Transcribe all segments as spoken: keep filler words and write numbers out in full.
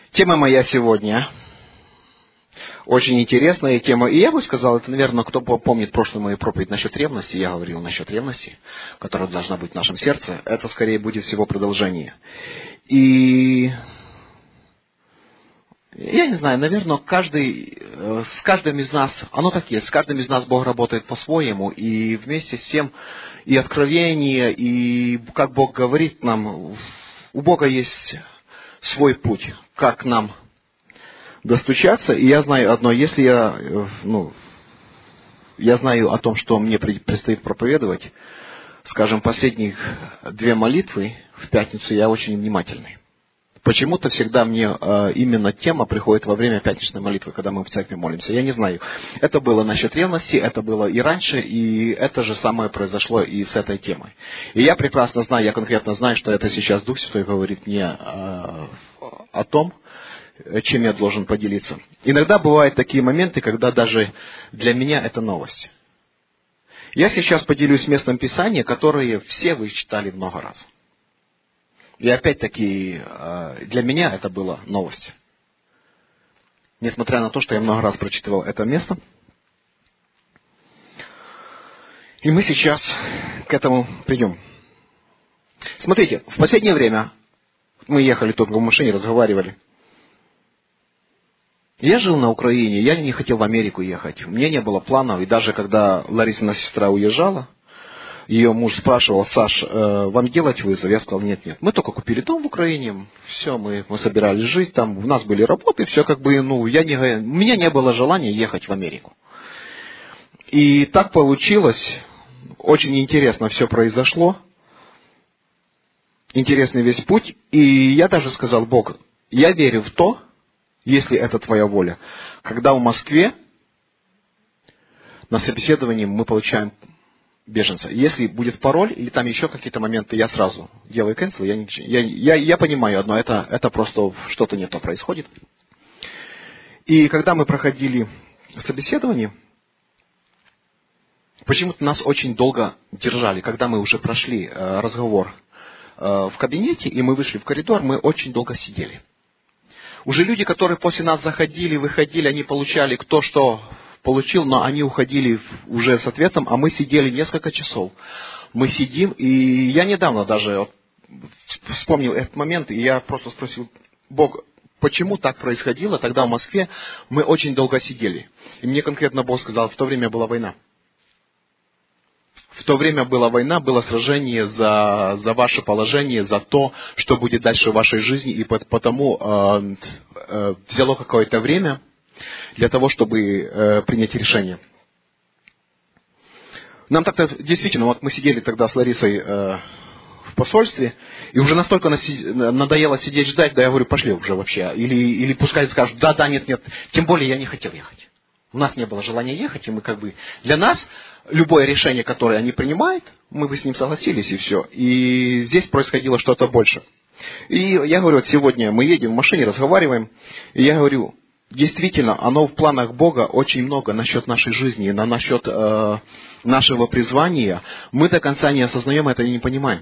Тема моя сегодня очень интересная тема. И я бы сказал, это, наверное, кто помнит прошлую мою проповедь насчет ревности, я говорил насчет ревности, которая должна быть в нашем сердце, это скорее будет всего продолжение. И я не знаю, наверное, каждый, с каждым из нас, оно так есть, с каждым из нас Бог работает по-своему, и вместе с тем и откровение, и как Бог говорит нам, у Бога есть свой путь, как нам достучаться. И я знаю одно, если я, ну, я знаю о том, что мне предстоит проповедовать, скажем, последних две молитвы в пятницу, я очень внимательный. Почему-то всегда мне э, именно тема приходит во время пятничной молитвы, когда мы в церкви молимся. Я не знаю. Это было насчет ревности, это было и раньше, и это же самое произошло и с этой темой. И я прекрасно знаю, я конкретно знаю, что это сейчас Дух Святой говорит мне э, о том, чем я должен поделиться. Иногда бывают такие моменты, когда даже для меня это новость. Я сейчас поделюсь местом Писания, которое все вы читали много раз. И опять-таки, для меня это была новость. Несмотря на то, что я много раз прочитывал это место. И мы сейчас к этому придем. Смотрите, в последнее время мы ехали тут в машине, разговаривали. Я жил на Украине, я не хотел в Америку ехать. У меня не было планов. И даже когда Ларисина сестра уезжала, ее муж спрашивал: Саш, э, вам делать вызов? Я сказал: нет, нет. Мы только купили дом в Украине, все, мы, мы собирались жить там, у нас были работы, все как бы, ну, я не, у меня не было желания ехать в Америку. И так получилось, очень интересно все произошло, интересный весь путь, и я даже сказал: Бог, я верю в то, если это твоя воля, когда в Москве на собеседовании мы получаем беженца. Если будет пароль или там еще какие-то моменты, я сразу делаю cancel. Я, не, я, я, я понимаю одно, это, это просто что-то не то происходит. И когда мы проходили собеседование, почему-то нас очень долго держали. Когда мы уже прошли э, разговор э, в кабинете, и мы вышли в коридор, мы очень долго сидели. Уже люди, которые после нас заходили, выходили, они получали кто что получил, но они уходили уже с ответом, а мы сидели несколько часов. Мы сидим, и я недавно даже вот вспомнил этот момент, и я просто спросил: Бог, почему так происходило? Тогда в Москве мы очень долго сидели. И мне конкретно Бог сказал: в то время была война. В то время была война, было сражение за, за ваше положение, за то, что будет дальше в вашей жизни, и потому э, э, взяло какое-то время для того, чтобы э, принять решение. Нам так-то действительно, вот мы сидели тогда с Ларисой э, в посольстве, и уже настолько надоело сидеть ждать, да я говорю: пошли уже вообще. Или, или пускай скажут: да, да, нет, нет. Тем более я не хотел ехать. У нас не было желания ехать, и мы как бы... Для нас любое решение, которое они принимают, мы бы с ним согласились, и все. И здесь происходило что-то больше. И я говорю, вот сегодня мы едем в машине, разговариваем, и я говорю: действительно, оно в планах Бога очень много насчет нашей жизни, на, насчет э, нашего призвания. Мы до конца не осознаем это и не понимаем.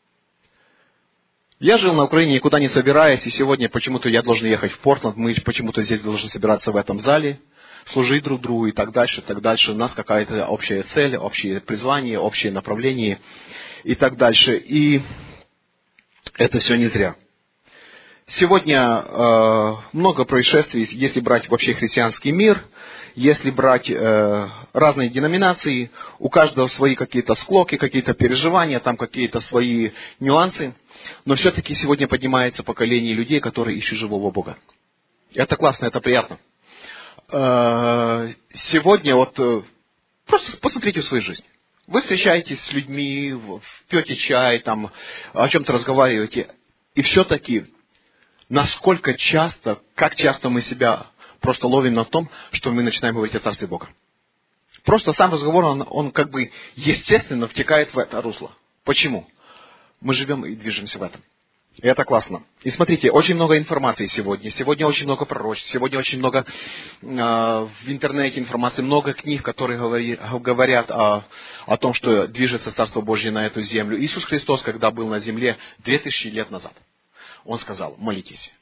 Я жил на Украине, никуда не собираясь, и сегодня почему-то я должен ехать в Портленд, мы почему-то здесь должны собираться в этом зале, служить друг другу и так дальше, и так дальше. У нас какая-то общая цель, общее призвание, общее направление и так дальше. И это все не зря. Сегодня э, много происшествий, если брать вообще христианский мир, если брать э, разные деноминации, у каждого свои какие-то склоки, какие-то переживания, там какие-то свои нюансы. Но все-таки сегодня поднимается поколение людей, которые ищут живого Бога. Это классно, это приятно. Э, сегодня вот э, просто посмотрите в свою жизнь. Вы встречаетесь с людьми, пьете чай, там, о чем-то разговариваете, и все-таки... Насколько часто, как часто мы себя просто ловим на том, что мы начинаем говорить о Царстве Бога. Просто сам разговор, он, он как бы естественно втекает в это русло. Почему? Мы живем и движемся в этом. И это классно. И смотрите, очень много информации сегодня. Сегодня очень много пророчеств. Сегодня очень много э, в интернете информации, много книг, которые говори, говорят о, о том, что движется Царство Божье на эту землю. Иисус Христос, когда был на земле две тысячи лет назад, Он сказал: молитесь.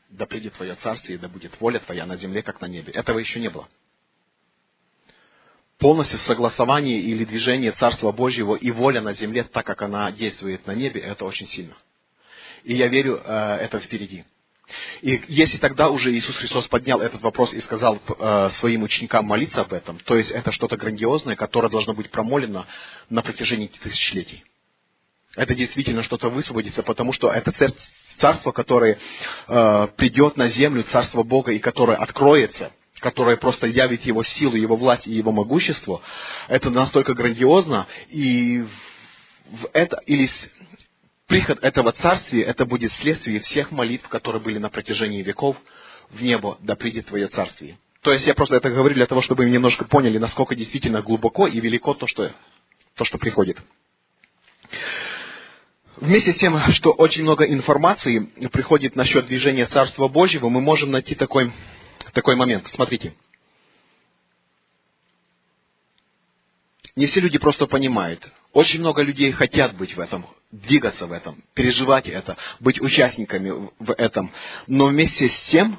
да придет Твое царствие, да будет воля Твоя на земле, как на небе. Этого еще не было. Полностью согласование или движение Царства Божьего и воля на земле, так как она действует на небе, это очень сильно. И я верю, это впереди. И если тогда уже Иисус Христос поднял этот вопрос и сказал э, своим ученикам молиться об этом, то есть это что-то грандиозное, которое должно быть промолено на протяжении тысячелетий. Это действительно что-то высвободится, потому что это царство, которое э, придет на землю, царство Бога, и которое откроется, которое просто явит Его силу, Его власть и Его могущество, это настолько грандиозно, и в это, или приход этого царствия, это будет следствие всех молитв, которые были на протяжении веков в небо, да придет Твое царствие. То есть я просто это говорю для того, чтобы вы немножко поняли, насколько действительно глубоко и велико то, что, то, что приходит. Вместе с тем, что очень много информации приходит насчет движения Царства Божьего, мы можем найти такой, такой момент. Смотрите. Не все люди просто понимают. Очень много людей хотят быть в этом, двигаться в этом, переживать это, быть участниками в этом. Но вместе с тем,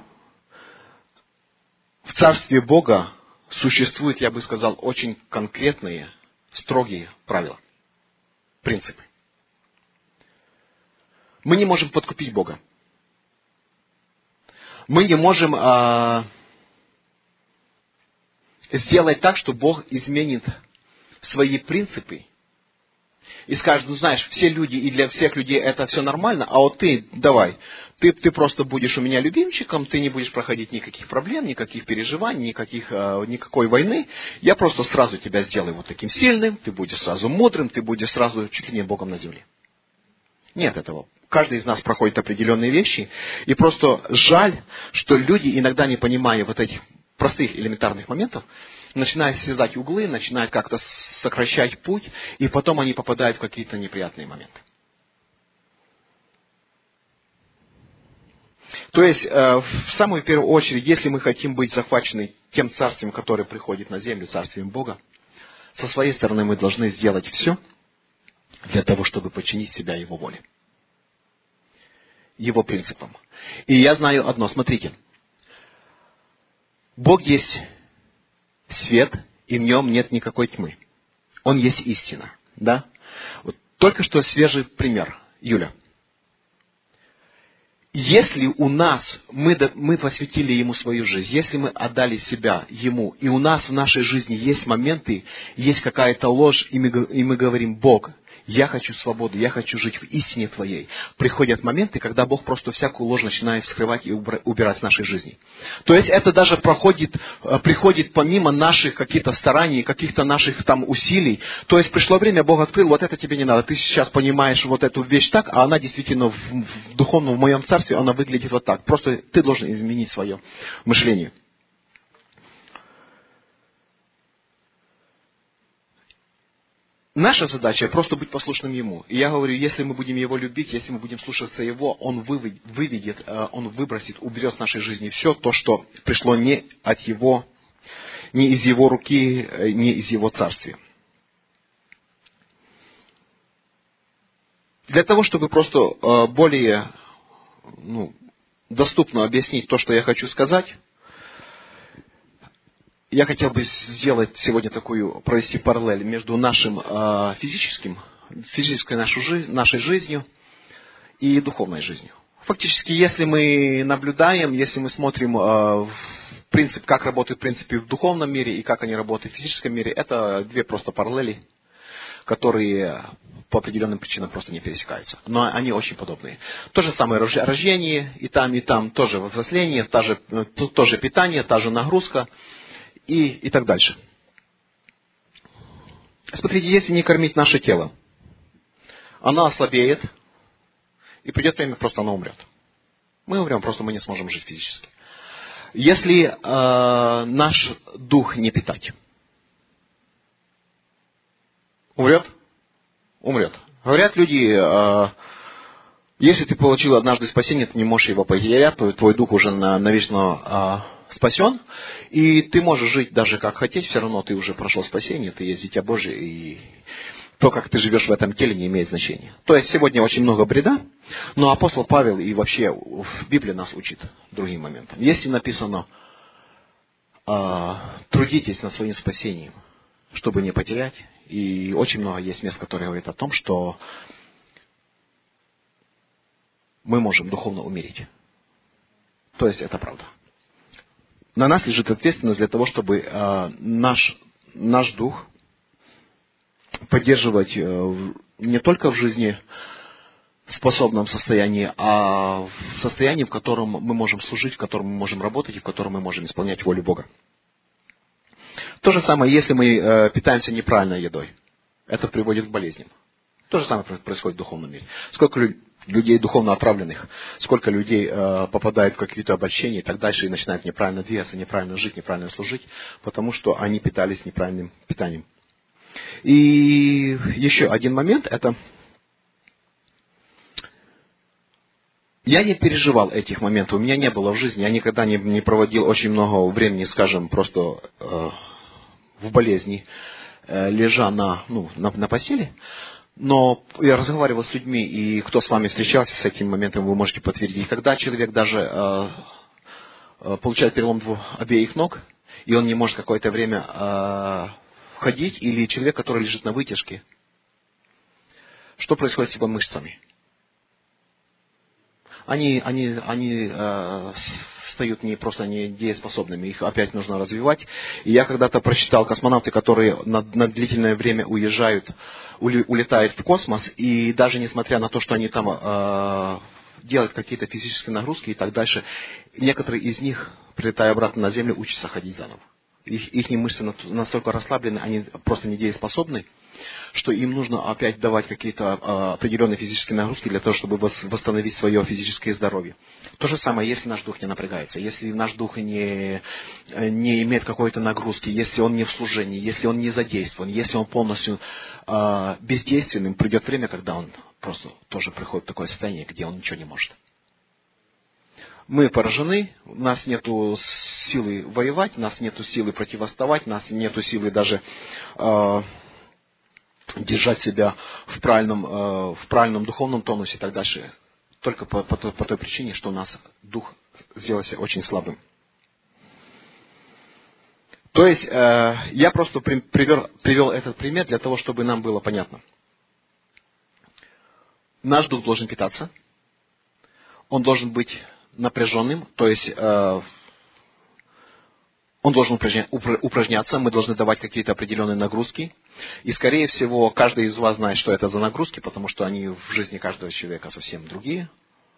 в Царстве Бога существуют, я бы сказал, очень конкретные, строгие правила, принципы. Мы не можем подкупить Бога. Мы не можем а, сделать так, что Бог изменит свои принципы и скажет, ну знаешь, все люди и для всех людей это все нормально, а вот ты давай, ты, ты просто будешь у меня любимчиком, ты не будешь проходить никаких проблем, никаких переживаний, никаких, никакой войны, я просто сразу тебя сделаю вот таким сильным, ты будешь сразу мудрым, ты будешь сразу чуть ли не Богом на земле. Нет этого. Каждый из нас проходит определенные вещи, и просто жаль, что люди, иногда не понимая вот этих простых элементарных моментов, начинают связать углы, начинают как-то сокращать путь, и потом они попадают в какие-то неприятные моменты. То есть, в самую первую очередь, если мы хотим быть захвачены тем царствием, которое приходит на землю, царствием Бога, со своей стороны мы должны сделать все для того, чтобы подчинить себя Его воле, Его принципам. И я знаю одно, смотрите. Бог есть свет, и в нем нет никакой тьмы. Он есть истина. Да? Вот только что свежий пример. Юля. Если у нас, мы, мы посвятили Ему свою жизнь, если мы отдали себя Ему, и у нас в нашей жизни есть моменты, есть какая-то ложь, и мы, и мы говорим, Бог, я хочу свободу, я хочу жить в истине Твоей. Приходят моменты, когда Бог просто всякую ложь начинает вскрывать и убирать с нашей жизни. То есть это даже проходит, приходит помимо наших каких-то стараний, каких-то наших там усилий. То есть пришло время, Бог открыл, вот это тебе не надо. Ты сейчас понимаешь вот эту вещь так, а она действительно в, в духовном, в моем царстве, она выглядит вот так. Просто ты должен изменить свое мышление. Наша задача просто быть послушным Ему. И я говорю, если мы будем Его любить, если мы будем слушаться Его, Он выведет, Он выбросит, уберет с нашей жизни все то, что пришло не от Его, не из Его руки, не из Его царствия. Для того, чтобы просто более ну, доступно объяснить то, что я хочу сказать, я хотел бы сделать сегодня такую, провести параллель между нашим э, физическим, физической нашей, жизнь, нашей жизнью и духовной жизнью. Фактически, если мы наблюдаем, если мы смотрим э, в принцип, как работают принципы в духовном мире и как они работают в физическом мире, это две просто параллели, которые по определенным причинам просто не пересекаются. Но они очень подобные. То же самое рождение, и там, и там тоже взросление, та же, то же питание, та же нагрузка. И, и так дальше. Смотрите, если не кормить наше тело, оно ослабеет, и придет время, просто оно умрет. Мы умрем, просто мы не сможем жить физически. Если э, наш дух не питать, умрет? Умрет. Говорят люди, э, если ты получил однажды спасение, ты не можешь его потерять, то твой дух уже навечно э, спасен, и ты можешь жить даже как хотеть, все равно ты уже прошел спасение, ты есть дитя Божие, и То, как ты живешь в этом теле, не имеет значения. То есть сегодня очень много бреда, но апостол Павел и вообще в Библии нас учит другим моментам. Если написано, трудитесь над своим спасением, чтобы не потерять. И очень много есть мест, которые говорят о том, что мы можем духовно умереть. То есть это правда. На нас лежит ответственность для того, чтобы э, наш, наш дух поддерживать э, не только в жизни способном состоянии, а в состоянии, в котором мы можем служить, в котором мы можем работать и в котором мы можем исполнять волю Бога. То же самое, если мы э, питаемся неправильной едой. Это приводит к болезням. То же самое происходит в духовном мире. Сколько лю- людей духовно отравленных, сколько людей э, попадает в какие-то обольщения и так дальше, и начинают неправильно двигаться, неправильно жить, неправильно служить, потому что они питались неправильным питанием. И еще один момент, это... Я не переживал этих моментов, у меня не было в жизни, я никогда не, не проводил очень много времени, скажем, просто э, в болезни, э, лежа на, ну, на, на постели. Но я разговаривал с людьми, и кто с вами встречался с этим моментом, вы можете подтвердить. Когда человек даже э, э, получает перелом двух, обеих ног, и он не может какое-то время э, ходить, или человек, который лежит на вытяжке, что происходит с его мышцами? Они, они, они э, стают не просто недееспособными, их опять нужно развивать. И я когда-то прочитал космонавты, которые на, на длительное время уезжают, ули, улетают в космос, и даже несмотря на то, что они там э, делают какие-то физические нагрузки и так дальше, некоторые из них, прилетая обратно на Землю, учатся ходить заново. Их, их мышцы настолько расслаблены, они просто недееспособны, что им нужно опять давать какие-то э, определенные физические нагрузки для того, чтобы восстановить свое физическое здоровье. То же самое, если наш дух не напрягается, если наш дух не, не имеет какой-то нагрузки, если он не в служении, если он не задействован, если он полностью э, бездейственным, придет время, когда он просто тоже приходит в такое состояние, где он ничего не может. Мы поражены, у нас нет силы воевать, у нас нет силы противостоять, у нас нет силы даже э, держать себя в правильном, э, в правильном духовном тонусе и так дальше. Только по, по, той, по той причине, что у нас дух сделался очень слабым. То есть, э, я просто при, привел, привел этот пример для того, чтобы нам было понятно. Наш дух должен питаться, он должен быть напряженным, то есть э, он должен упражняться, мы должны давать какие-то определенные нагрузки. И, скорее всего, каждый из вас знает, что это за нагрузки, потому что они в жизни каждого человека совсем другие.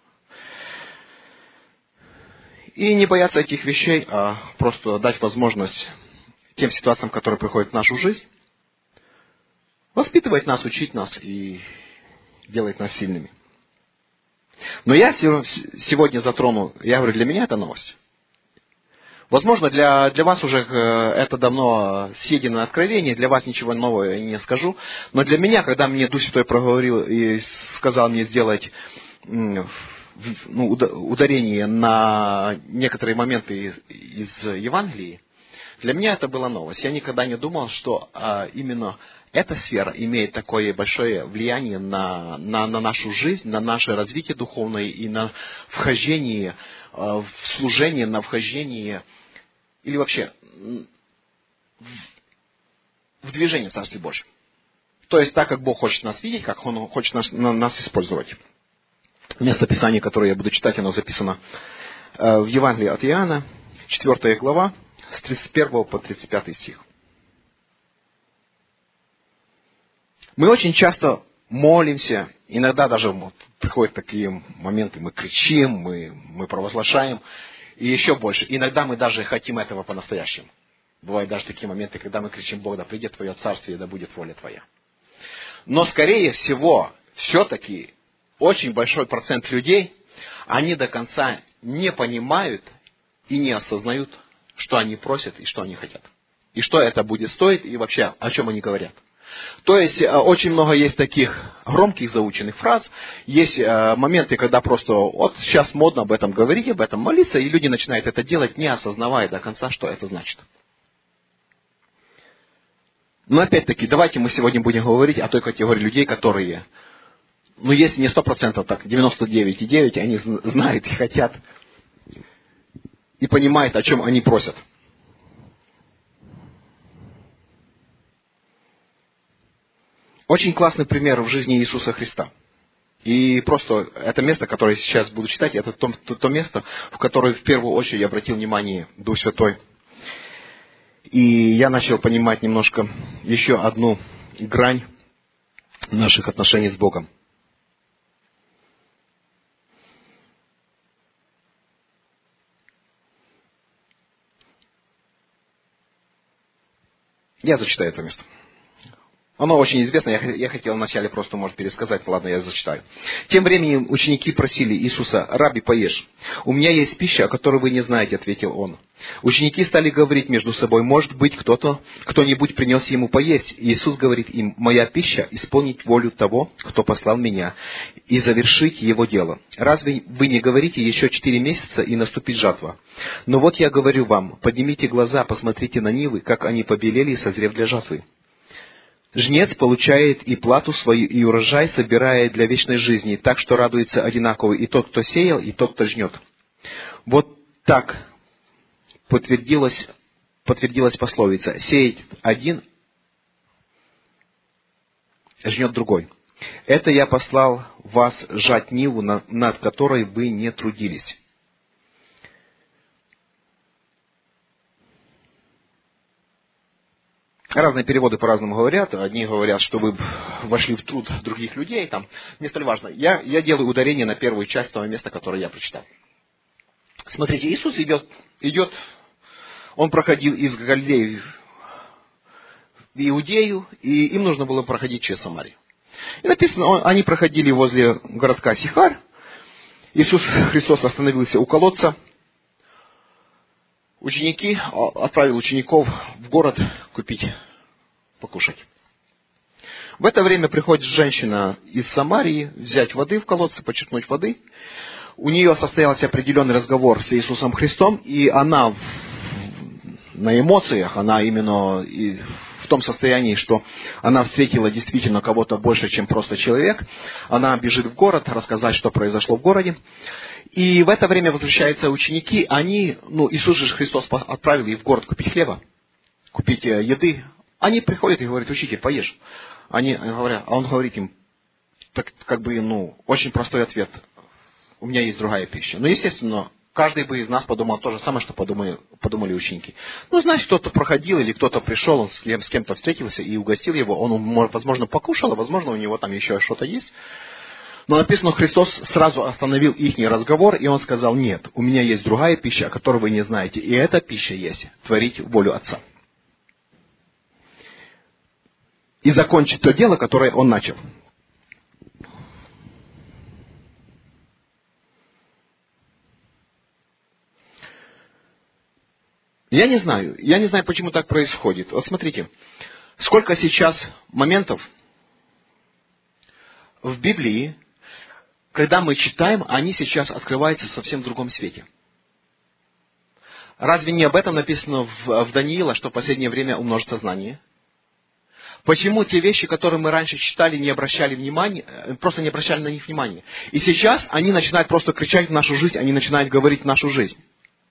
И не бояться этих вещей, а просто дать возможность тем ситуациям, которые приходят в нашу жизнь, воспитывать нас, учить нас и делать нас сильными. Но я сегодня затрону, я говорю, для меня это новость. Возможно, для, для вас уже это давно съеденное откровение, для вас ничего нового я не скажу. Но для меня, когда мне Дух Святой проговорил и сказал мне сделать ну, ударение на некоторые моменты из, из Евангелии, для меня это была новость. Я никогда не думал, что а, именно эта сфера имеет такое большое влияние на, на, на нашу жизнь, на наше развитие духовное и на вхождение а, в служение, на вхождение или вообще в, в движение в Царстве Божьем. То есть так, как Бог хочет нас видеть, как Он хочет нас, на, нас использовать. Место Писания, которое я буду читать, оно записано а, в Евангелии от Иоанна, четвёртая глава, с тридцать первого по тридцать пятый стих. Мы очень часто молимся, иногда даже вот, приходят такие моменты, мы кричим, мы, мы провозглашаем, и еще больше. Иногда мы даже хотим этого по-настоящему. Бывают даже такие моменты, когда мы кричим: Бог, да придет Твое Царствие, да будет воля Твоя. Но, скорее всего, все-таки очень большой процент людей, они до конца не понимают и не осознают, что они просят и что они хотят. И что это будет стоить, и вообще, о чем они говорят. То есть, очень много есть таких громких заученных фраз. Есть моменты, когда просто вот сейчас модно об этом говорить, об этом молиться, и люди начинают это делать, не осознавая до конца, что это значит. Но опять-таки, давайте мы сегодня будем говорить о той категории людей, которые, ну если не сто процентов, так девяносто девять и девять процентов, они знают и хотят, и понимают, о чем они просят. Очень классный пример в жизни Иисуса Христа. И просто это место, которое я сейчас буду читать, это то, то, то место, в которое в первую очередь я обратил внимание Дух Святой. И я начал понимать немножко еще одну грань наших отношений с Богом. Я зачитаю это место. Оно очень известно, я, я хотел вначале просто, может, пересказать, ладно, я зачитаю. Тем временем ученики просили Иисуса: «Рабби, поешь». «У меня есть пища, о которой вы не знаете», — ответил он. Ученики стали говорить между собой: «Может быть, кто-то, кто-нибудь принес ему поесть?» Иисус говорит им: «Моя пища — исполнить волю того, кто послал меня, и завершить его дело. Разве вы не говорите: еще четыре месяца, и наступит жатва? Но вот я говорю вам: поднимите глаза, посмотрите на нивы, как они побелели, созрев для жатвы. Жнец получает и плату свою, и урожай собирает для вечной жизни, так что радуется одинаково и тот, кто сеял, и тот, кто жнет». Вот так подтвердилась, подтвердилась пословица: «Сеет один, жнет другой». Это я послал вас жать ниву, над которой вы не трудились. Разные переводы по-разному говорят. Одни говорят, что вы вошли в труд других людей. Там не столь важно. Я, я делаю ударение на первую часть того места, которое я прочитал. Смотрите, Иисус идет, идет, он проходил из Галилеи в Иудею, и им нужно было проходить через Самарию. И написано, он, они проходили возле городка Сихар. Иисус Христос остановился у колодца. Ученики, отправил учеников в город купить, покушать. В это время приходит женщина из Самарии взять воды в колодце, почерпнуть воды. У нее состоялся определенный разговор с Иисусом Христом, и она на эмоциях, она именно в том состоянии, что она встретила действительно кого-то больше, чем просто человек. Она бежит в город, рассказать, что произошло в городе. И в это время возвращаются ученики, они, ну, Иисус же Христос отправил их в город купить хлеба, купить еды. Они приходят и говорят: «Учитель, поешь». Они говорят, а он говорит им, так, как бы, ну, очень простой ответ: «У меня есть другая пища». Ну, естественно, каждый бы из нас подумал то же самое, что подумали, подумали ученики. Ну, значит, кто-то проходил или кто-то пришел, он с, кем, с кем-то встретился и угостил его, он, возможно, покушал, а возможно, у него там еще что-то есть. Но написано, Христос сразу остановил их разговор, и Он сказал: «Нет, у меня есть другая пища, о которой вы не знаете, и эта пища есть творить волю Отца». И закончить то дело, которое Он начал. Я не знаю, я не знаю, почему так происходит. Вот смотрите, сколько сейчас моментов в Библии, когда мы читаем, они сейчас открываются в совсем другом свете. Разве не об этом написано в, в Даниила, что в последнее время умножится знание? Почему те вещи, которые мы раньше читали, не обращали внимания, просто не обращали на них внимания? И сейчас они начинают просто кричать в нашу жизнь, они начинают говорить в нашу жизнь.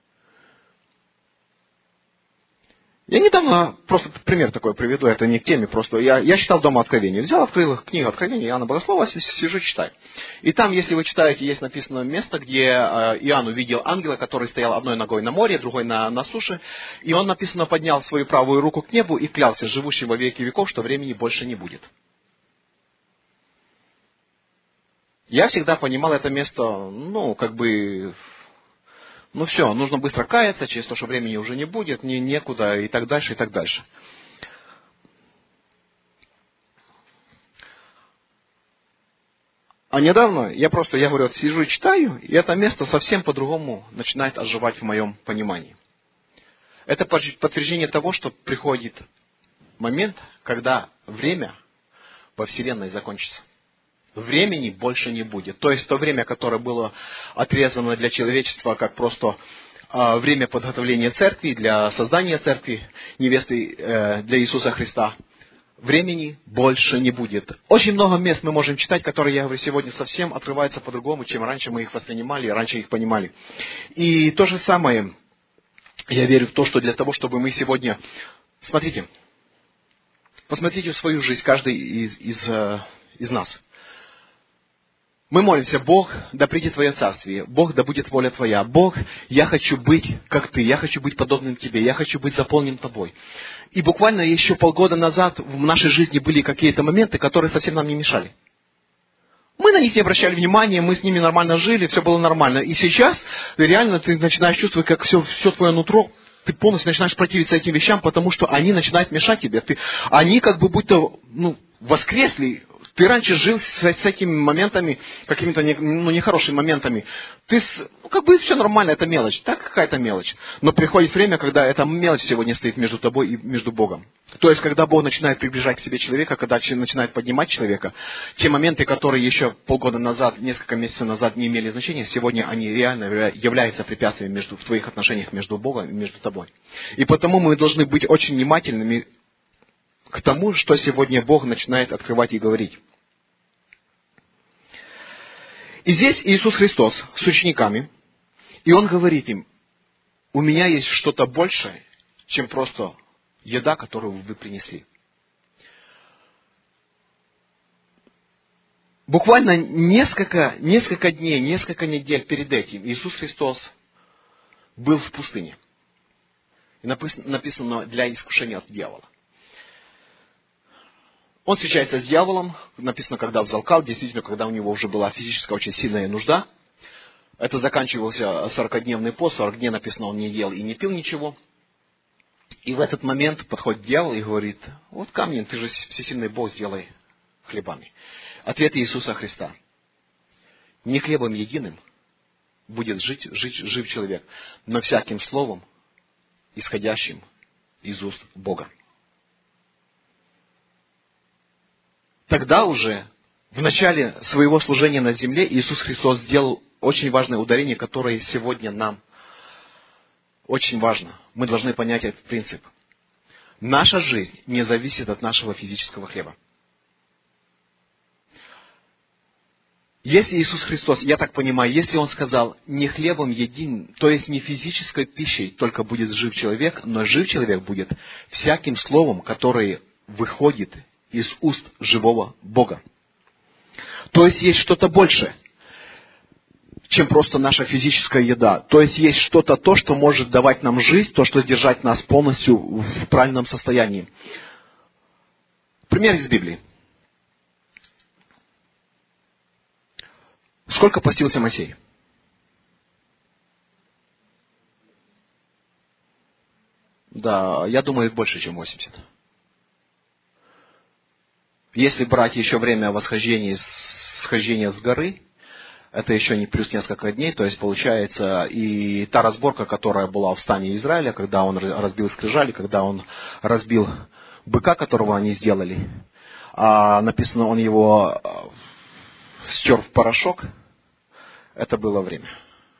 Я недавно, просто пример такой приведу, это не к теме, просто я, я читал дома Откровения. Взял, открыл книгу Откровения Иоанна Богослова, сижу, читаю. И там, если вы читаете, есть написано место, где Иоанн увидел ангела, который стоял одной ногой на море, другой на, на суше. И он, написано, поднял свою правую руку к небу и клялся, живущим во веки веков, что времени больше не будет. Я всегда понимал это место, ну, как бы... Ну все, нужно быстро каяться, через то, что времени уже не будет, не, некуда, и так дальше, и так дальше. А недавно, я просто, я говорю, вот сижу и читаю, и это место совсем по-другому начинает оживать в моем понимании. Это подтверждение того, что приходит момент, когда время во Вселенной закончится. Времени больше не будет. То есть то время, которое было отрезано для человечества, как просто э, время подготовления церкви, для создания церкви, невесты э, для Иисуса Христа, времени больше не будет. Очень много мест мы можем читать, которые, я говорю, сегодня совсем открываются по-другому, чем раньше мы их воспринимали, раньше их понимали. И то же самое, я верю в то, что для того, чтобы мы сегодня... Смотрите, посмотрите в свою жизнь, каждый из, из, из нас. Мы молимся: Бог, да придет Твое царствие, Бог, да будет воля Твоя, Бог, я хочу быть как Ты, я хочу быть подобным Тебе, я хочу быть заполнен Тобой. И буквально еще полгода назад в нашей жизни были какие-то моменты, которые совсем нам не мешали. Мы на них не обращали внимания, мы с ними нормально жили, все было нормально. И сейчас реально ты начинаешь чувствовать, как все, все твое нутро, ты полностью начинаешь противиться этим вещам, потому что они начинают мешать тебе. Ты, они как бы будто ну, воскресли. Ты раньше жил с, с этими моментами, какими-то не, ну, нехорошими моментами. Ты, ну, как бы все нормально, это мелочь. Так, какая-то мелочь. Но приходит время, когда эта мелочь сегодня стоит между тобой и между Богом. То есть, когда Бог начинает приближать к себе человека, когда начинает поднимать человека, те моменты, которые еще полгода назад, несколько месяцев назад не имели значения, сегодня они реально являются препятствием между, в твоих отношениях между Богом и между тобой. И потому мы должны быть очень внимательными к тому, что сегодня Бог начинает открывать и говорить. И здесь Иисус Христос с учениками, и Он говорит им: у меня есть что-то большее, чем просто еда, которую вы принесли. Буквально несколько, несколько дней, несколько недель перед этим Иисус Христос был в пустыне. И написано, написано для искушения от дьявола. Он встречается с дьяволом, написано, когда взалкал, действительно, когда у него уже была физическая очень сильная нужда. Это заканчивался сорокадневный пост, сорок дней написано, он не ел и не пил ничего. И в этот момент подходит дьявол и говорит: вот камень, ты же всесильный Бог, сделай хлебами. Ответ Иисуса Христа: не хлебом единым будет жить, жить, жив человек, но всяким словом, исходящим из уст Бога. Тогда уже, в начале своего служения на земле, Иисус Христос сделал очень важное ударение, которое сегодня нам очень важно. Мы должны понять этот принцип. Наша жизнь не зависит от нашего физического хлеба. Если Иисус Христос, я так понимаю, если Он сказал: не хлебом един, то есть не физической пищей только будет жив человек, но жив человек будет всяким словом, которое выходит из уст живого Бога. То есть есть что-то большее, чем просто наша физическая еда. То есть есть что-то то, что может давать нам жизнь, то, что держать нас полностью в правильном состоянии. Пример из Библии. Сколько постился Моисей? Да, я думаю, больше, чем восемьдесят. Если брать еще время восхождения, схождения с горы, это еще не плюс несколько дней, то есть получается и та разборка, которая была в стане Израиля, когда он разбил скрижали, когда он разбил быка, которого они сделали, а написано, он его стер в порошок, это было время.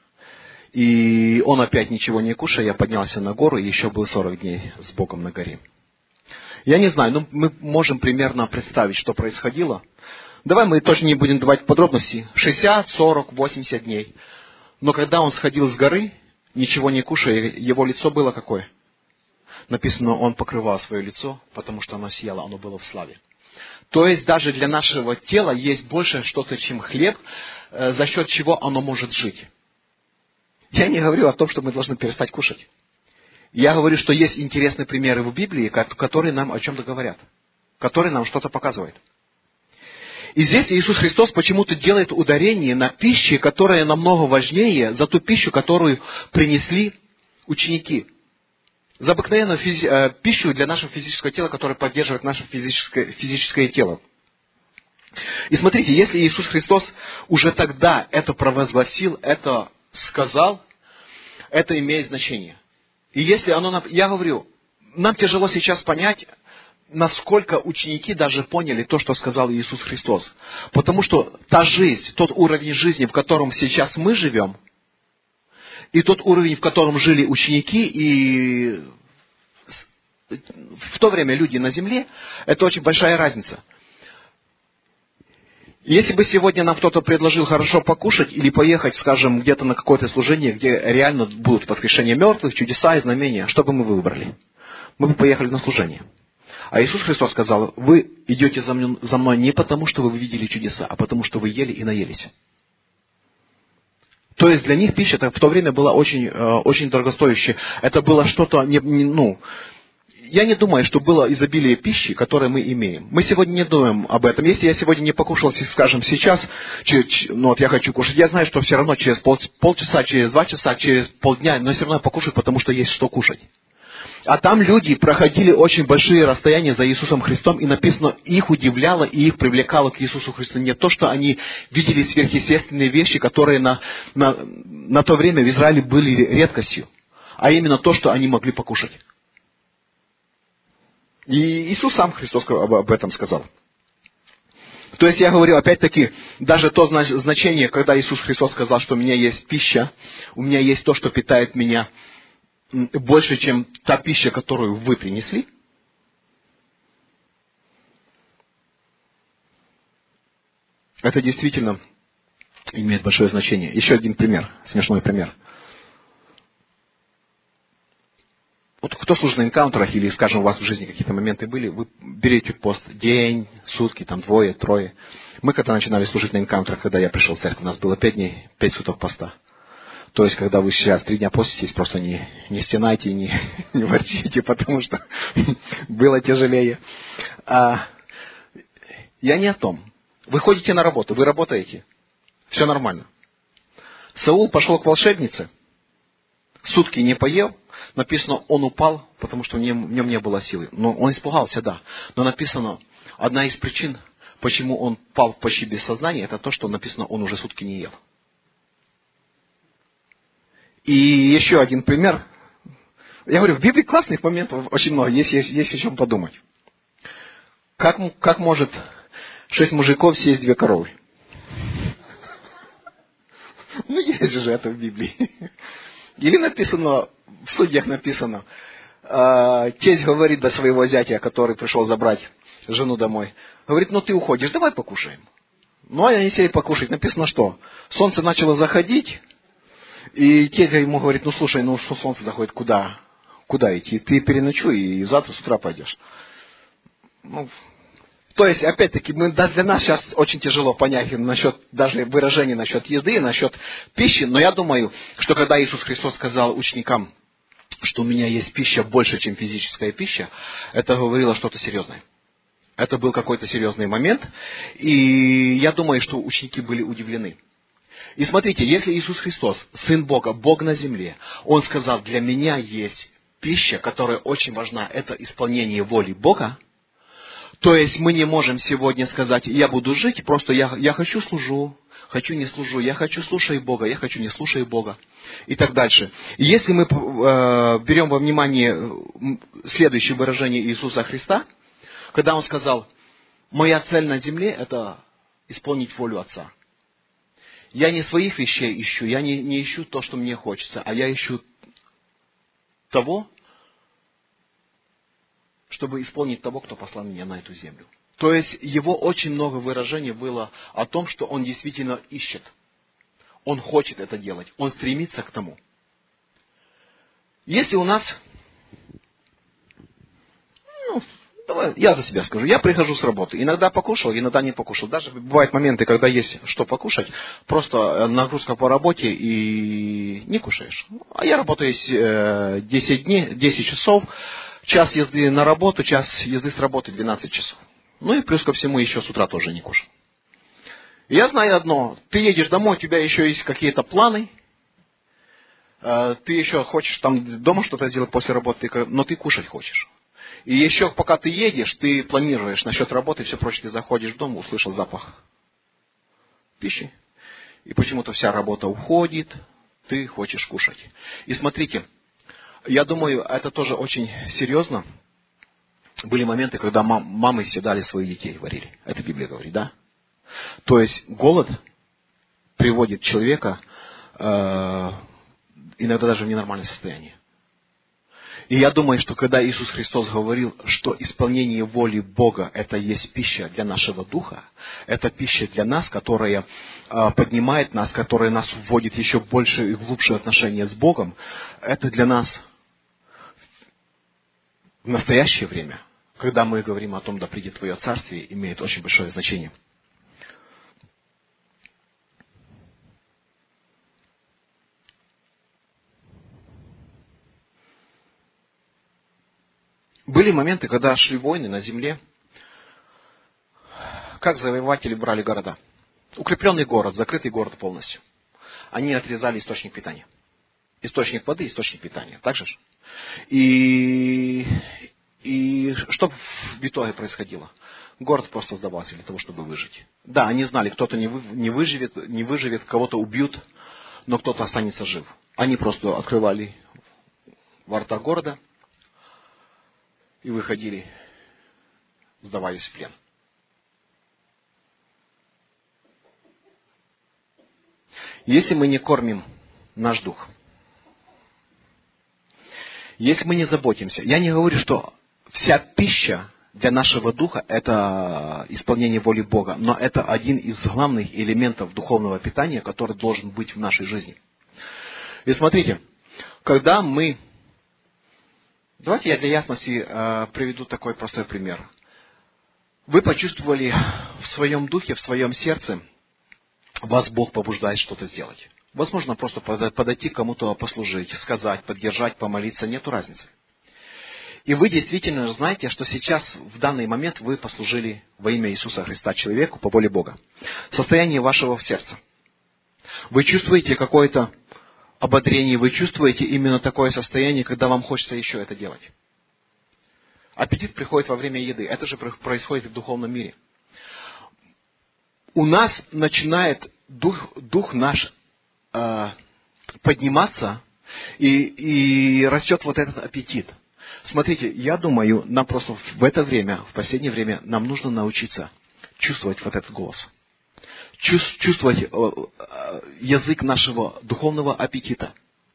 И он опять ничего не кушая, поднялся на гору и еще был сорок дней с Богом на горе. Я не знаю, но мы можем примерно представить, что происходило. Давай мы точно не будем давать подробности. шестьдесят, сорок, восемьдесят дней. Но когда он сходил с горы, ничего не кушая, его лицо было какое? Написано, он покрывал свое лицо, потому что оно сияло, оно было в славе. То есть даже для нашего тела есть больше что-то, чем хлеб, за счет чего оно может жить. Я не говорю о том, что мы должны перестать кушать. Я говорю, что есть интересные примеры в Библии, которые нам о чем-то говорят, которые нам что-то показывают. И здесь Иисус Христос почему-то делает ударение на пище, которая намного важнее за ту пищу, которую принесли ученики. За обыкновенную физи- пищу для нашего физического тела, которая поддерживает наше физическое, физическое тело. И смотрите, если Иисус Христос уже тогда это провозгласил, это сказал, это имеет значение. И если оно... Я говорю, нам тяжело сейчас понять, насколько ученики даже поняли то, что сказал Иисус Христос. Потому что та жизнь, тот уровень жизни, в котором сейчас мы живем, и тот уровень, в котором жили ученики, и в то время люди на земле, это очень большая разница. Если бы сегодня нам кто-то предложил хорошо покушать или поехать, скажем, где-то на какое-то служение, где реально будут воскрешения мертвых, чудеса и знамения, что бы мы выбрали? Мы бы поехали на служение. А Иисус Христос сказал, вы идете за мной не потому, что вы видели чудеса, а потому, что вы ели и наелись. То есть для них пища в то время была очень, очень дорогостоящая. Это было что-то, не, не, ну, я не думаю, что было изобилие пищи, которое мы имеем. Мы сегодня не думаем об этом. Если я сегодня не покушал, скажем, сейчас, ну вот я хочу кушать, я знаю, что все равно через пол, полчаса, через два часа, через полдня, но все равно я покушаю, потому что есть что кушать. А там люди проходили очень большие расстояния за Иисусом Христом, и написано, их удивляло и их привлекало к Иисусу Христу не то, что они видели сверхъестественные вещи, которые на, на, на то время в Израиле были редкостью, а именно то, что они могли покушать. И Иисус сам Христос об, об этом сказал. То есть я говорю, опять-таки, даже то значение, когда Иисус Христос сказал, что у меня есть пища, у меня есть то, что питает меня, больше, чем та пища, которую вы принесли. Это действительно имеет большое значение. Еще один пример, смешной пример. Вот кто служит на энкаунтерах, или, скажем, у вас в жизни какие-то моменты были, вы берете пост день, сутки, там двое, трое. Мы когда начинали служить на энкаунтерах, когда я пришел в церковь, у нас было пять дней, пять суток поста. То есть, когда вы сейчас три дня поститесь, просто не, не стенайте, не, не ворчите, потому что было тяжелее. А, я не о том. Вы ходите на работу, вы работаете. Все нормально. Саул пошел к волшебнице, сутки не поел. Написано, он упал, потому что в нем, в нем не было силы. Но он испугался, да. Но написано, одна из причин, почему он пал почти без сознания, это то, что написано, он уже сутки не ел. И еще один пример. Я говорю, в Библии классных моментов очень много, есть, есть, есть о чем подумать. Как, как может шесть мужиков съесть две коровы? Ну, есть же это в Библии. Или написано, в Судьях написано, э, тесть говорит до своего зятя, который пришел забрать жену домой, говорит, ну ты уходишь, давай покушаем. Ну, а они сели покушать. Написано, что солнце начало заходить, и тетя ему говорит, ну слушай, ну что солнце заходит, куда? Куда идти? Ты переночуй, и завтра с утра пойдешь. Ну, то есть, опять-таки, мы, для нас сейчас очень тяжело понять насчет даже выражений насчет еды, насчет пищи, но я думаю, что когда Иисус Христос сказал ученикам, что у меня есть пища больше, чем физическая пища, это говорило что-то серьезное. Это был какой-то серьезный момент, и я думаю, что ученики были удивлены. И смотрите, если Иисус Христос, Сын Бога, Бог на земле, Он сказал, для меня есть пища, которая очень важна, это исполнение воли Бога, то есть мы не можем сегодня сказать, я буду жить, просто я, я хочу служу, хочу не служу, я хочу слушай Бога, я хочу не слушай Бога и так дальше. И если мы э, берем во внимание следующее выражение Иисуса Христа, когда Он сказал, моя цель на земле это исполнить волю Отца. Я не своих вещей ищу, я не, не ищу то, что мне хочется, а я ищу того, чтобы исполнить того, кто послал меня на эту землю. То есть, его очень много выражений было о том, что он действительно ищет. Он хочет это делать, он стремится к тому. Если у нас, ну, давай, я за себя скажу, я прихожу с работы, иногда покушал, иногда не покушал. Даже бывают моменты, когда есть что покушать, просто нагрузка по работе и не кушаешь. А я работаю десять дней, десять часов, час езды на работу, час езды с работы двенадцать часов. Ну и плюс ко всему еще с утра тоже не кушал. Я знаю одно, ты едешь домой, у тебя еще есть какие-то планы, ты еще хочешь там дома что-то сделать после работы, но ты кушать хочешь. И еще пока ты едешь, ты планируешь насчет работы, все прочее, ты заходишь в дом, услышал запах пищи, и почему-то вся работа уходит, ты хочешь кушать. И смотрите, я думаю, это тоже очень серьезно. Были моменты, когда мам, мамы съедали своих детей, варили. Это Библия говорит, да? То есть голод приводит человека э, иногда даже в ненормальное состояние. И я думаю, что когда Иисус Христос говорил, что исполнение воли Бога – это есть пища для нашего духа, это пища для нас, которая э, поднимает нас, которая нас вводит еще в больше и глубже отношения с Богом, это для нас в настоящее время, когда мы говорим о том, да придет Твое Царствие, имеет очень большое значение. Были моменты, когда шли войны на земле, как завоеватели брали города. Укрепленный город, закрытый город полностью. Они отрезали источник питания. Источник воды, источник питания. Так же? И, и что в итоге происходило? Город просто сдавался для того, чтобы выжить. Да, они знали, кто-то не, вы, не выживет, не выживет, кого-то убьют, но кто-то останется жив. Они просто открывали ворота города и выходили, сдавались в плен. Если мы не кормим наш дух, если мы не заботимся, я не говорю, что вся пища для нашего духа – это исполнение воли Бога, но это один из главных элементов духовного питания, который должен быть в нашей жизни. И смотрите, когда мы... Давайте я для ясности э, приведу такой простой пример. Вы почувствовали в своем духе, в своем сердце, вас Бог побуждает что-то сделать. Возможно, просто подойти к кому-то послужить, сказать, поддержать, помолиться, нету разницы. И вы действительно знаете, что сейчас, в данный момент, вы послужили во имя Иисуса Христа человеку по воле Бога. Состояние вашего сердца. Вы чувствуете какое-то ободрение, вы чувствуете именно такое состояние, когда вам хочется еще это делать. Аппетит приходит во время еды. Это же происходит и в духовном мире. У нас начинает дух, дух наш э, подниматься, и, и растет вот этот аппетит. Смотрите, я думаю, нам просто в это время, в последнее время, нам нужно научиться чувствовать вот этот голос. Чувствовать язык нашего духовного аппетита.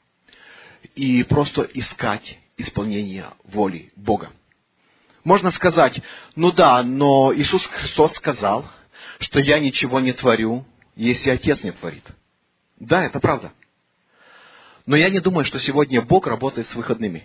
И просто искать исполнение воли Бога. Можно сказать, ну да, но Иисус Христос сказал, что я ничего не творю, если Отец не творит. Да, это правда. Но я не думаю, что сегодня Бог работает с выходными.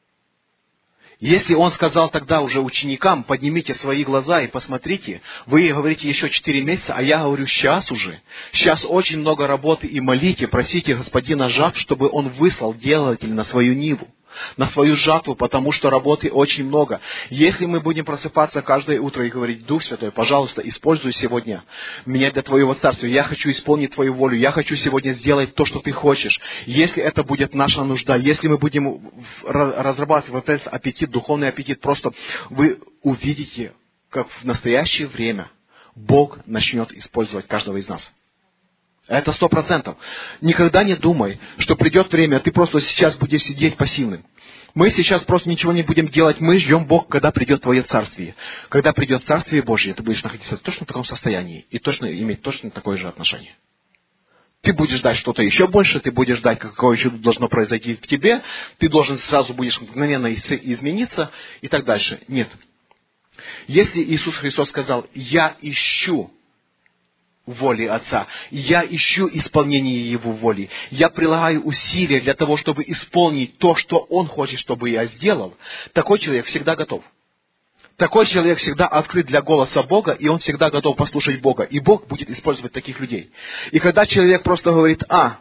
Если Он сказал тогда уже ученикам, поднимите свои глаза и посмотрите, вы говорите еще четыре месяца, а я говорю сейчас уже. Сейчас очень много работы и молите, просите Господина жатв, чтобы Он выслал делателей на свою ниву, на свою жатву, потому что работы очень много. Если мы будем просыпаться каждое утро и говорить, Дух Святой, пожалуйста, используй сегодня меня для Твоего Царствия, я хочу исполнить Твою волю, я хочу сегодня сделать то, что Ты хочешь. Если это будет наша нужда, если мы будем разрабатывать вот этот аппетит, духовный аппетит, просто вы увидите, как в настоящее время Бог начнет использовать каждого из нас. Это сто процентов. Никогда не думай, что придет время, ты просто сейчас будешь сидеть пассивным. Мы сейчас просто ничего не будем делать, мы ждем Бога, когда придет Твое Царствие. Когда придет Царствие Божье, ты будешь находиться точно в таком состоянии и точно иметь точно такое же отношение. Ты будешь ждать что-то еще больше, ты будешь ждать, какое чудо должно произойти в тебе, ты должен сразу будешь мгновенно измениться и так дальше. Нет. Если Иисус Христос сказал, я ищу воли Отца. Я ищу исполнение Его воли. Я прилагаю усилия для того, чтобы исполнить то, что Он хочет, чтобы я сделал. Такой человек всегда готов. Такой человек всегда открыт для голоса Бога, и он всегда готов послушать Бога. И Бог будет использовать таких людей. И когда человек просто говорит, а,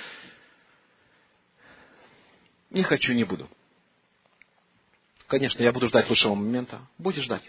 не хочу, не буду. Конечно, я буду ждать лучшего момента. Будешь ждать.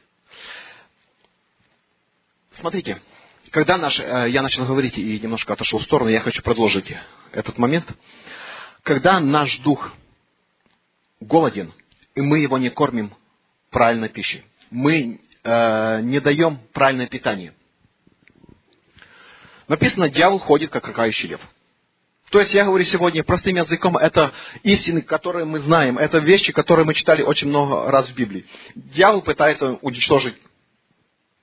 Смотрите. Когда наш, я начал говорить и немножко отошел в сторону, я хочу продолжить этот момент. Когда наш дух голоден, и мы его не кормим правильной пищей, мы э, не даем правильное питание. Написано, дьявол ходит, как рыкающий лев. То есть, я говорю сегодня простым языком, это истины, которые мы знаем, это вещи, которые мы читали очень много раз в Библии. Дьявол пытается уничтожить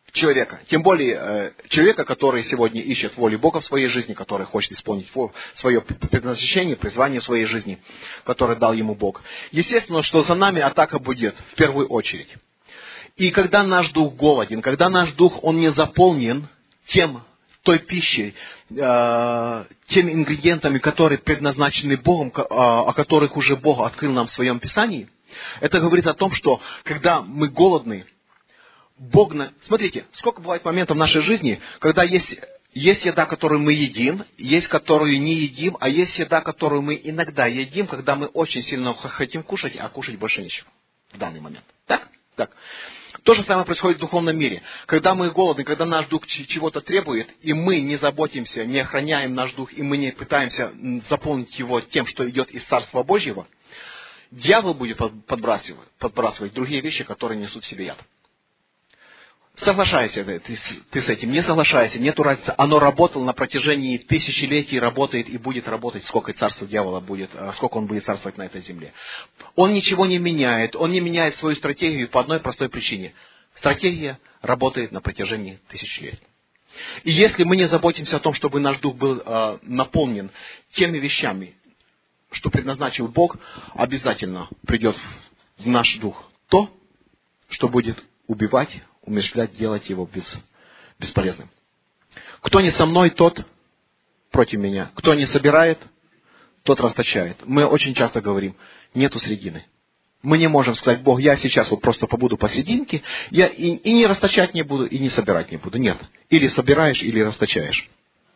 человека. Тем более человека, который сегодня ищет волю Бога в своей жизни, который хочет исполнить свое предназначение, призвание в своей жизни, которое дал ему Бог. Естественно, что за нами атака будет в первую очередь. И когда наш дух голоден, когда наш дух, он не заполнен тем, той пищей, э, теми ингредиентами, которые предназначены Богом, о которых уже Бог открыл нам в своем Писании, это говорит о том, что когда мы голодны, Бог... На... Смотрите, сколько бывает моментов в нашей жизни, когда есть, есть еда, которую мы едим, есть, которую не едим, а есть еда, которую мы иногда едим, когда мы очень сильно хотим кушать, а кушать больше нечего в данный момент. Так? Так. То же самое происходит в духовном мире. Когда мы голодны, когда наш дух чего-то требует, и мы не заботимся, не охраняем наш дух, и мы не пытаемся заполнить его тем, что идет из Царства Божьего, дьявол будет подбрасывать, подбрасывать другие вещи, которые несут в себе яд. Соглашайся ты, ты с этим, не соглашайся, нету разницы. Оно работало на протяжении тысячелетий, работает и будет работать, сколько царства дьявола будет, сколько он будет царствовать на этой земле. Он ничего не меняет, он не меняет свою стратегию по одной простой причине. Стратегия работает на протяжении тысячелетий. И если мы не заботимся о том, чтобы наш дух был э, наполнен теми вещами, что предназначил Бог, обязательно придет в наш дух то, что будет убивать, умерщвлять, делать его без, бесполезным. Кто не со мной, тот против меня. Кто не собирает, тот расточает. Мы очень часто говорим, нету средины. Мы не можем сказать, Бог, я сейчас вот просто побуду посерединке, я и, и не расточать не буду, и не собирать не буду. Нет. Или собираешь, или расточаешь.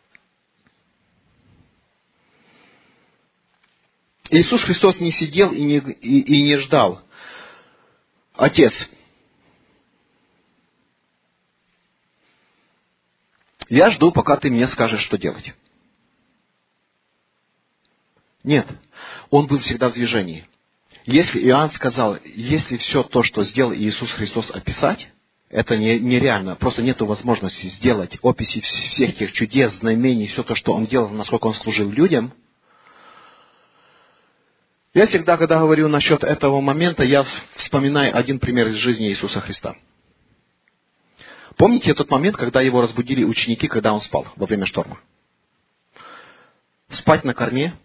Иисус Христос не сидел и не, и, и не ждал. Отец, я жду, пока ты мне скажешь, что делать. Нет. Он был всегда в движении. Если Иоанн сказал, если все то, что сделал Иисус Христос, описать, это не, нереально. Просто нет возможности сделать описи всех тех чудес, знамений, все то, что Он делал, насколько Он служил людям. Я всегда, когда говорю насчет этого момента, я вспоминаю один пример из жизни Иисуса Христа. Помните тот момент, когда его разбудили ученики, когда он спал во время шторма? Спать на корме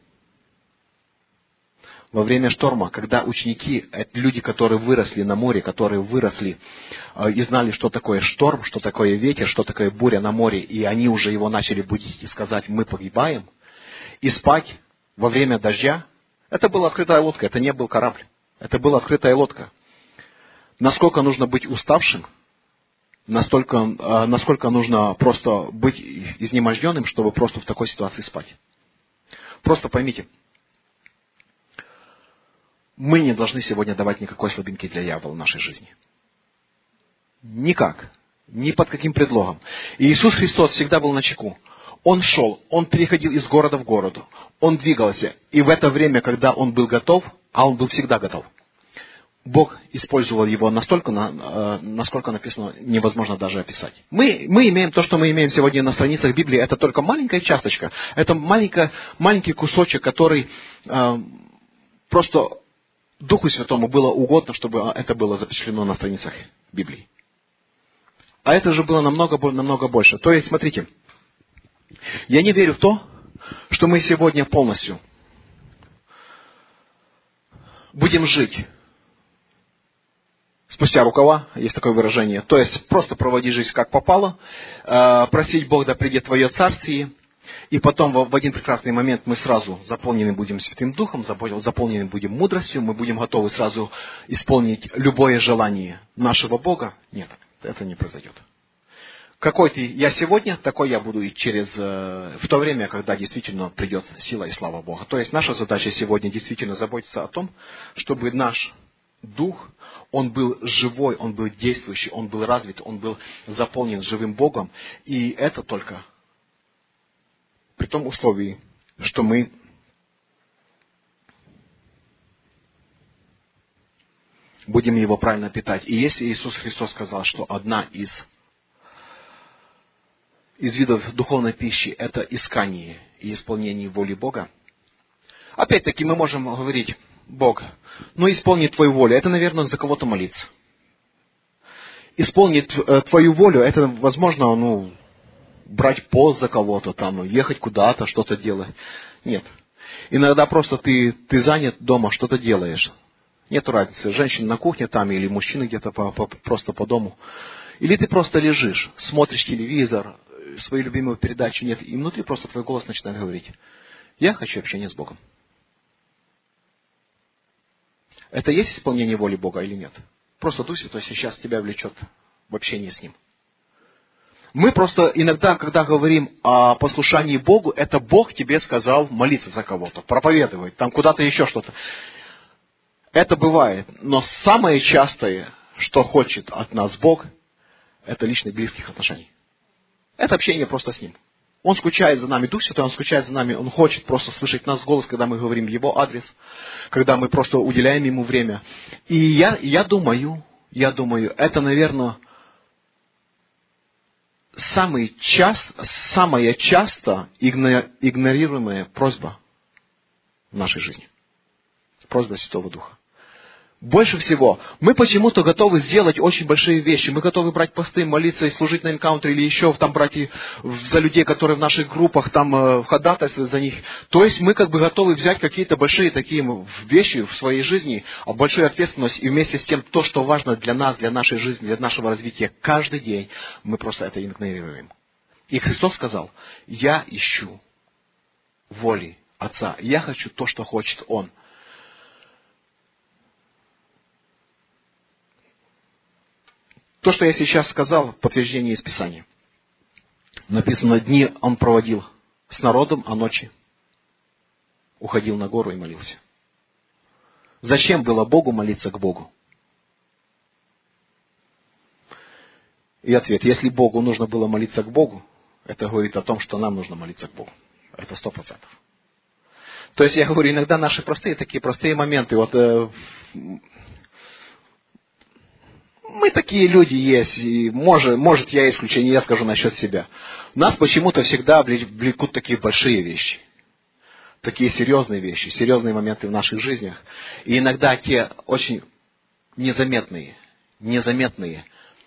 во время шторма, когда ученики, это люди, которые выросли на море, которые выросли э, и знали, что такое шторм, что такое ветер, что такое буря на море, и они уже его начали будить и сказать, мы погибаем, и спать во время дождя, это была открытая лодка, это не был корабль, это была открытая лодка. Насколько нужно быть уставшим, Настолько, насколько нужно просто быть изнеможденным, чтобы просто в такой ситуации спать. Просто поймите, мы не должны сегодня давать никакой слабинки для дьявола в нашей жизни. Никак. Ни под каким предлогом. И Иисус Христос всегда был начеку. Он шел, Он переходил из города в город, Он двигался. И в это время, когда Он был готов, а Он был всегда готов, Бог использовал его настолько, насколько написано, невозможно даже описать. Мы, мы имеем то, что мы имеем сегодня на страницах Библии, это только маленькая часточка, это маленький, маленький кусочек, который э, просто Духу Святому было угодно, чтобы это было запечатлено на страницах Библии. А это же было намного, намного больше. То есть, смотрите, я не верю в то, что мы сегодня полностью будем жить спустя рукава, есть такое выражение. То есть, просто проводить жизнь как попало, э, просить Бога, да придет Твое Царствие, и потом в, в один прекрасный момент мы сразу заполнены будем Святым Духом, заполнены будем мудростью, мы будем готовы сразу исполнить любое желание нашего Бога. Нет, это не произойдет. Какой ты я сегодня, такой я буду и через, э, в то время, когда действительно придет сила и слава Бога. То есть, наша задача сегодня действительно заботиться о том, чтобы наш Дух, он был живой, он был действующий, он был развит, он был заполнен живым Богом. И это только при том условии, что мы будем его правильно питать. И если Иисус Христос сказал, что одна из, из видов духовной пищи – это искание и исполнение воли Бога, опять-таки мы можем говорить, Бог, ну исполни Твою волю. Это, наверное, за кого-то молиться. исполнить Твою волю, это, возможно, ну, брать пост за кого-то, там, ехать куда-то, что-то делать. Нет. Иногда просто ты, ты занят дома, что-то делаешь. Нет разницы, женщина на кухне там или мужчина где-то по, по, просто по дому. Или ты просто лежишь, смотришь телевизор, свою любимую передачу нет, и внутри просто твой голос начинает говорить: я хочу общения с Богом. Это есть исполнение воли Бога или нет? Просто Дух Святой сейчас тебя влечет в общение с Ним. Мы просто иногда, когда говорим о послушании Богу, это Бог тебе сказал молиться за кого-то, проповедовать, там куда-то еще что-то. Это бывает, но самое частое, что хочет от нас Бог, это личных близких отношений. Это общение просто с Ним. Он скучает за нами, Дух Святой, Он скучает за нами, Он хочет просто слышать наш голос, когда мы говорим Его адрес, когда мы просто уделяем Ему время. И я, я думаю, я думаю, это, наверное, самый час, самая часто игнорируемая просьба в нашей жизни. Просьба Святого Духа. Больше всего мы почему-то готовы сделать очень большие вещи. Мы готовы брать посты, молиться и служить на энкаунтере, или еще там брать и за людей, которые в наших группах, там ходатайствовать за них. То есть мы как бы готовы взять какие-то большие такие вещи в своей жизни, большую ответственность, и вместе с тем то, что важно для нас, для нашей жизни, для нашего развития, каждый день мы просто это игнорируем. И Христос сказал: я ищу воли Отца, я хочу то, что хочет Он. То, что я сейчас сказал, подтверждение из Писания. Написано: дни он проводил с народом, а ночи уходил на гору и молился. Зачем было Богу молиться к Богу? И ответ: если Богу нужно было молиться к Богу, это говорит о том, что нам нужно молиться к Богу. Это сто процентов. То есть я говорю, иногда наши простые, такие простые моменты, вот... Э, Мы такие люди есть, и может, может я исключение, я скажу насчет себя. Нас почему-то всегда влекут такие большие вещи. Такие серьезные вещи, серьезные моменты в наших жизнях. И иногда те очень незаметные, незаметные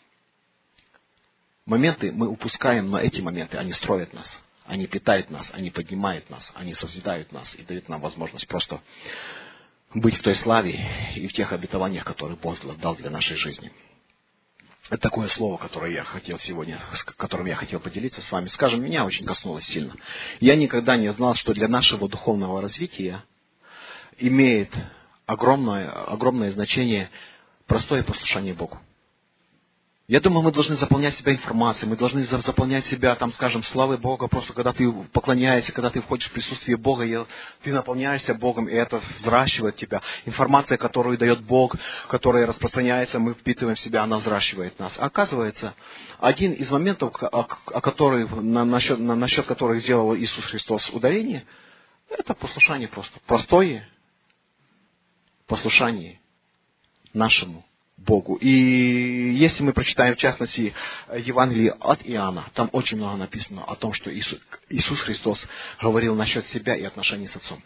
моменты мы упускаем, но эти моменты, они строят нас. Они питают нас, они поднимают нас, они созидают нас и дают нам возможность просто быть в той славе и в тех обетованиях, которые Бог дал для нашей жизни. Это такое слово, которое я хотел сегодня, с которым я хотел поделиться с вами. Скажем, меня очень коснулось сильно. Я никогда не знал, что для нашего духовного развития имеет огромное, огромное значение простое послушание Богу. Я думаю, мы должны заполнять себя информацией, мы должны заполнять себя, там, скажем, славой Бога, просто когда ты поклоняешься, когда ты входишь в присутствие Бога, и ты наполняешься Богом, и это взращивает тебя. Информация, которую дает Бог, которая распространяется, мы впитываем в себя, она взращивает нас. А оказывается, один из моментов, о, о которых, на, насчет, на, насчет которых сделал Иисус Христос ударение, это послушание просто. Простое послушание нашему Богу. И если мы прочитаем, в частности, Евангелие от Иоанна, там очень много написано о том, что Иисус, Иисус Христос говорил насчет себя и отношений с Отцом.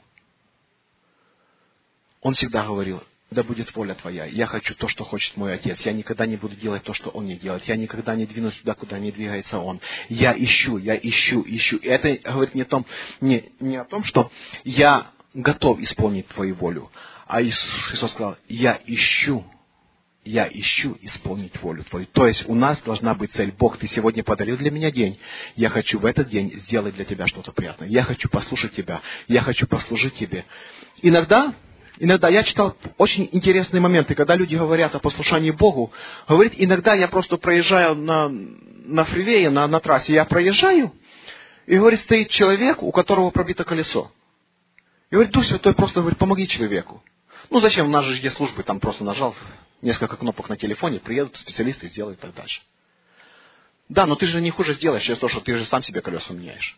Он всегда говорил: да будет воля Твоя, я хочу то, что хочет мой Отец, я никогда не буду делать то, что Он не делает, я никогда не двинусь туда, куда не двигается Он. Я ищу, я ищу, ищу. И это говорит не о том, не, не о том, что я готов исполнить Твою волю, а Иисус Христос сказал: я ищу. Я ищу исполнить волю Твою. То есть у нас должна быть цель. Бог, Ты сегодня подарил для меня день. Я хочу в этот день сделать для Тебя что-то приятное. Я хочу послушать Тебя. Я хочу послужить Тебе. Иногда, иногда я читал очень интересные моменты, когда люди говорят о послушании Богу. Говорит, иногда я просто проезжаю на, на фривее, на, на трассе. Я проезжаю, и, говорит, стоит человек, у которого пробито колесо. И говорит, Дух Святой просто говорит: помоги человеку. Ну зачем? У нас же есть службы, там просто нажал несколько кнопок на телефоне, приедут специалисты и сделают и так дальше. Да, но ты же не хуже сделаешь, через то, что ты же сам себе колеса меняешь.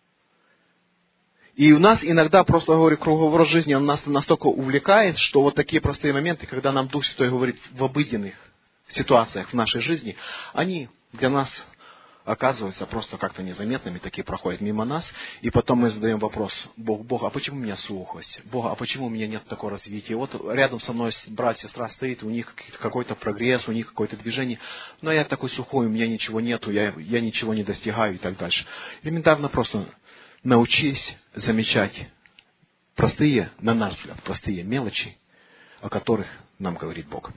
И у нас иногда, просто говорю, круговорот жизни, он нас настолько увлекает, что вот такие простые моменты, когда нам Дух Святой говорит в обыденных ситуациях в нашей жизни, они для нас оказывается, просто как-то незаметными такие проходят мимо нас. И потом мы задаем вопрос: Бог, Бог, а почему у меня сухость? Бог, а почему у меня нет такого развития? Вот рядом со мной брат, сестра стоит, у них какой-то прогресс, у них какое-то движение, но я такой сухой, у меня ничего нету, я, я ничего не достигаю и так дальше. Элементарно просто научись замечать простые, на наш взгляд, простые мелочи, о которых нам говорит Бог.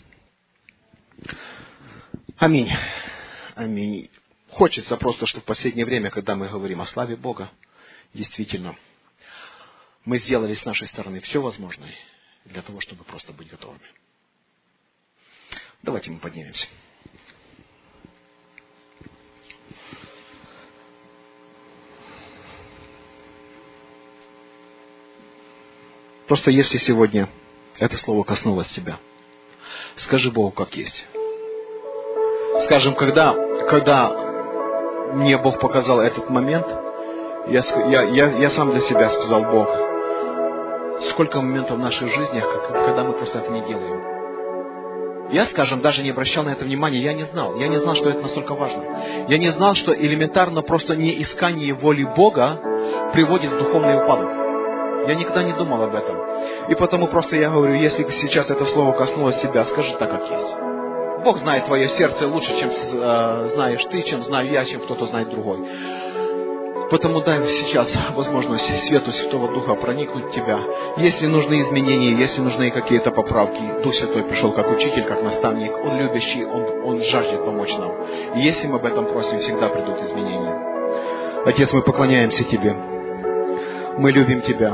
Аминь. Аминь. Хочется просто, чтобы в последнее время, когда мы говорим о славе Бога, действительно, мы сделали с нашей стороны все возможное для того, чтобы просто быть готовыми. Давайте мы поднимемся. Просто если сегодня это слово коснулось тебя, скажи Богу, как есть. Скажем, когда, когда мне Бог показал этот момент, я, я, я, я сам для себя сказал: Бог, сколько моментов в наших жизнях, когда мы просто это не делаем. Я, скажем, даже не обращал на это внимания, я не знал. Я не знал, что это настолько важно. Я не знал, что элементарно просто неискание воли Бога приводит в духовный упадок. Я никогда не думал об этом. И потому просто я говорю, если сейчас это слово коснулось тебя, скажи так, как есть. Бог знает твое сердце лучше, чем э, знаешь ты, чем знаю я, чем кто-то знает другой. Потому дай сейчас возможность Свету Святого Духа проникнуть в тебя. Если нужны изменения, если нужны какие-то поправки, Дух Святой пришел как учитель, как наставник. Он любящий, Он, он жаждет помочь нам. И если мы об этом просим, всегда придут изменения. Отец, мы поклоняемся Тебе. Мы любим Тебя.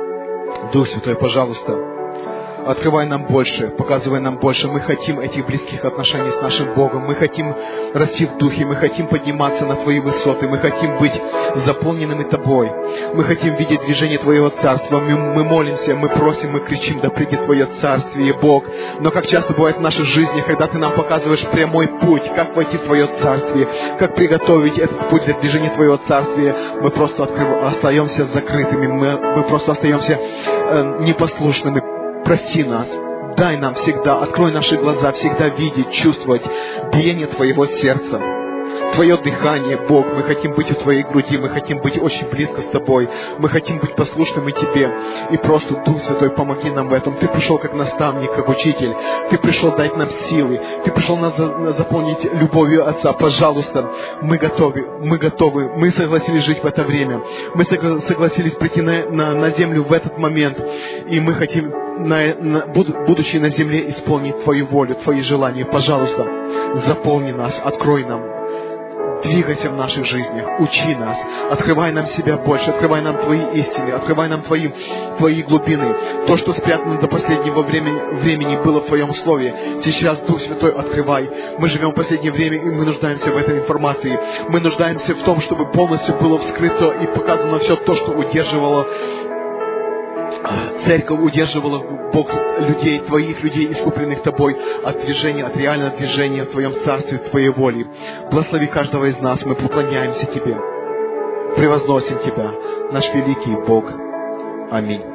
Дух Святой, пожалуйста, открывай нам больше, показывай нам больше. Мы хотим этих близких отношений с нашим Богом. Мы хотим расти в Духе. Мы хотим подниматься на Твои высоты. Мы хотим быть заполненными Тобой. Мы хотим видеть движение Твоего Царства. Мы, мы молимся, мы просим, мы кричим: да придет Твое Царствие, Бог. Но как часто бывает в нашей жизни, когда Ты нам показываешь прямой путь, как войти в Твое Царствие, как приготовить этот путь для движения Твоего Царствия, мы просто открыв... остаемся закрытыми. Мы, мы просто остаемся э, непослушными. Прости нас, дай нам всегда, открой наши глаза, всегда видеть, чувствовать биение Твоего сердца, Твое дыхание, Бог. Мы хотим быть у Твоей груди, мы хотим быть очень близко с Тобой, мы хотим быть послушными Тебе. И просто, Дух Святой, помоги нам в этом. Ты пришел как наставник, как учитель, Ты пришел дать нам силы, Ты пришел нас заполнить любовью Отца. Пожалуйста, мы готовы, мы готовы, мы согласились жить в это время, мы согласились прийти на, на, на землю в этот момент, и мы хотим, На, на, будучи на земле, исполнить Твою волю, Твои желания. Пожалуйста, заполни нас, открой нам, двигайся в наших жизнях, учи нас, открывай нам себя больше, открывай нам Твои истины, открывай нам Твои, Твои глубины. То, что спрятано до последнего времени, времени было в Твоем Слове, сейчас, Дух Святой, открывай. Мы живем в последнее время, и мы нуждаемся в этой информации. Мы нуждаемся в том, чтобы полностью было вскрыто и показано все то, что удерживало Церковь, удерживала, Бог, людей, Твоих людей, искупленных Тобой, от движения, от реального движения в Твоем Царстве, в Твоей воле. Благослови каждого из нас, мы поклоняемся Тебе, превозносим Тебя, наш великий Бог. Аминь.